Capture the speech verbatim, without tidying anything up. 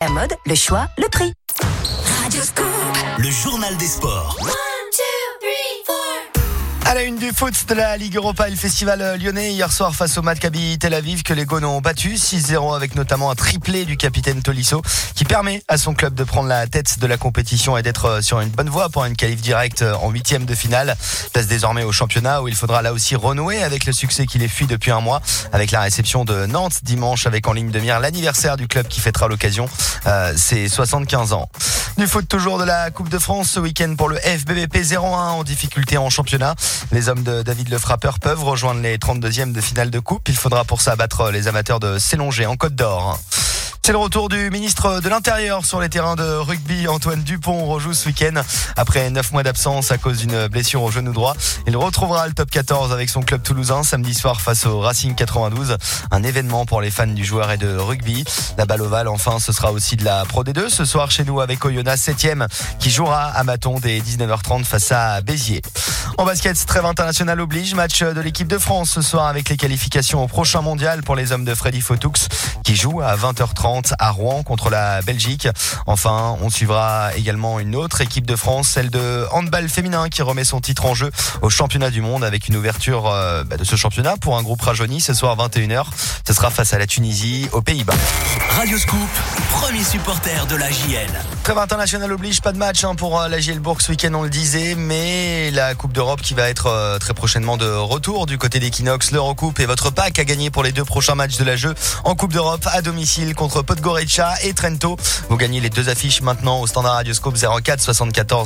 mode, le choix, le prix. Radioscoop. Le journal des sports. À la une du foot de la Ligue Europa et le festival lyonnais hier soir face au Maccabi Tel Aviv que les Gones ont battu six zéro avec notamment un triplé du capitaine Tolisso qui permet à son club de prendre la tête de la compétition et d'être sur une bonne voie pour une qualif directe en huitième de finale. Place désormais au championnat où il faudra là aussi renouer avec le succès qui les fuit depuis un mois avec la réception de Nantes dimanche avec en ligne de mire l'anniversaire du club qui fêtera l'occasion euh, ses soixante-quinze ans. Du foot toujours de la Coupe de France ce week-end pour le F B B P zéro un en difficulté en championnat. Les hommes de David Le Frappeur peuvent rejoindre les trente-deuxièmes de finale de coupe. Il faudra pour ça battre les amateurs de Célongé en Côte d'Or. C'est le retour du ministre de l'Intérieur sur les terrains de rugby. Antoine Dupont rejoue ce week-end. Après neuf mois d'absence à cause d'une blessure au genou droit, il retrouvera le top quatorze avec son club toulousain samedi soir face au Racing quatre-vingt-douze. Un événement pour les fans du joueur et de rugby. La balle ovale, enfin, ce sera aussi de la Pro D deux. Ce soir chez nous avec Oyonnax septième qui jouera à Maton dès dix-neuf heures trente face à Béziers. En basket, trêve international oblige. Match de l'équipe de France ce soir avec les qualifications au prochain mondial pour les hommes de Freddy Fotoux qui jouent à vingt heures trente à Rouen contre la Belgique. Enfin, on suivra également une autre équipe de France, celle de handball féminin qui remet son titre en jeu au championnat du monde avec une ouverture euh, bah, de ce championnat pour un groupe rajeuni ce soir vingt et une heures. Ce sera face à la Tunisie aux Pays-Bas. Radioscoop, premier supporter de la J L. Trêve international oblige, pas de match hein, pour la J L Bourg ce week-end, on le disait, mais la Coupe d'Europe qui va être euh, très prochainement de retour du côté d'Equinox, l'Eurocoupe et votre pack à gagner pour les deux prochains matchs de la jeu en Coupe d'Europe à domicile contre Podgorica et Trento. Vous gagnez les deux affiches maintenant au standard Radioscoop zéro quatre soixante-quatorze